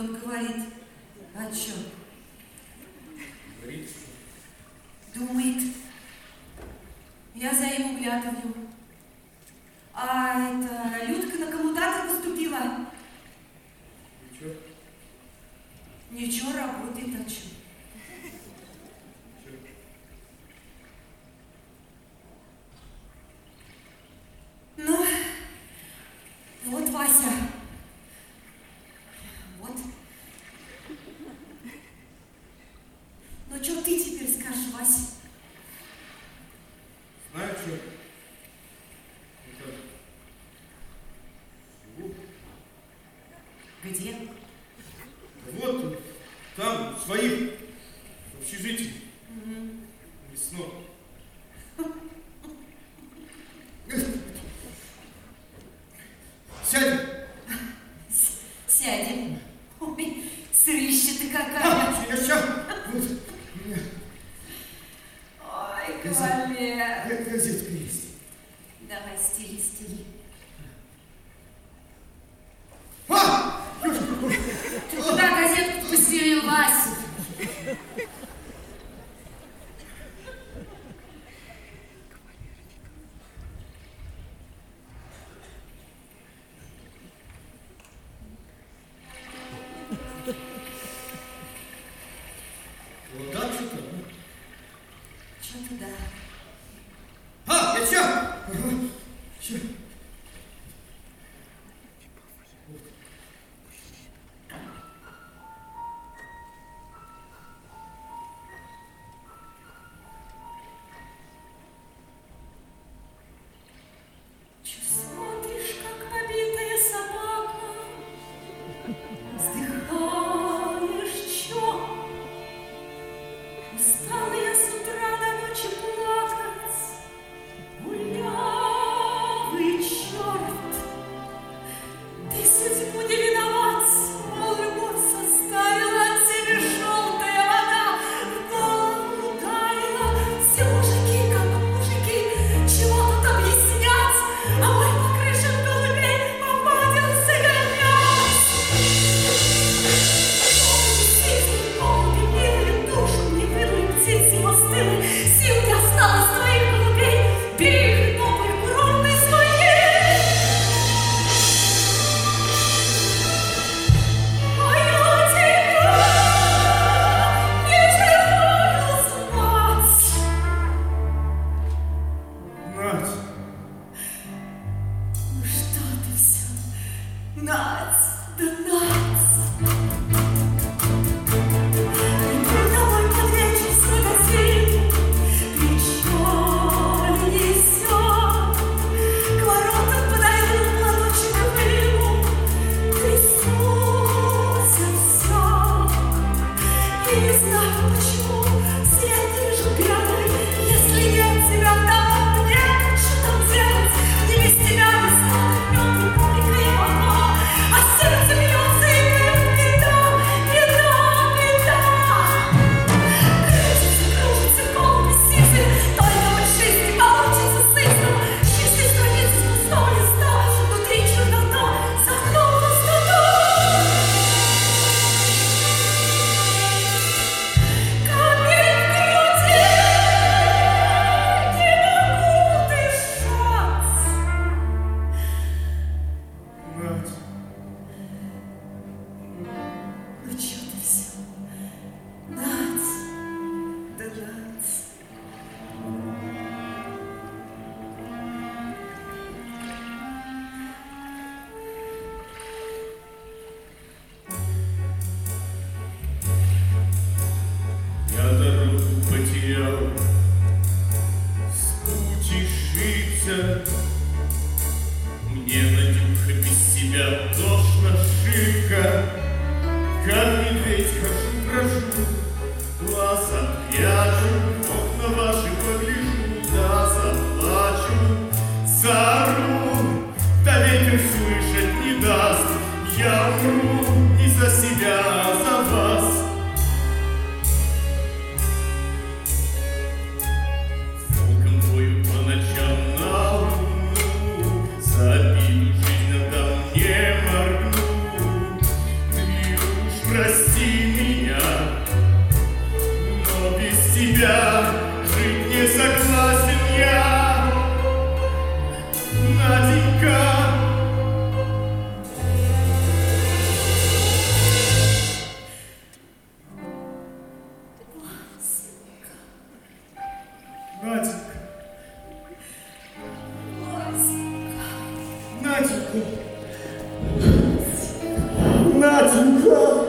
он говорит? О чем? Говорит, Думает. Я за ему глядываю. А это Людка на коммутатор поступила. ничего. Ничего, работает, а чё? Ну, вот, Вася. Вот. Ну, что ты теперь скажешь, Вася? Знаю, что. Это... живу. Где? Вот, там, в своих, в общежитии. Весной. Сядем. Сядем. Ой, сырища ты какая. Я сейчас. Вот. Ой, кавалер. Газетка есть. Давай, стели, стели. Ты куда газетку постелил, Вася? Вот так что-то. Что-то да. Я сейчас. Чё смотришь, как побитая собака? Вздыхаешь, чё? Устала я с утра до ночи плакать. Гулявый чёрт! Ты судьбу не виноват, мол, любовь составила тебе желтая вода, в голову ударила. Все мужики, как мужики, чего тут объяснять? А мой по крышам голубей попадился гонец. Голуби, птицы, голуби, милые, душу не выдуй птицы. Наденька! Наденька!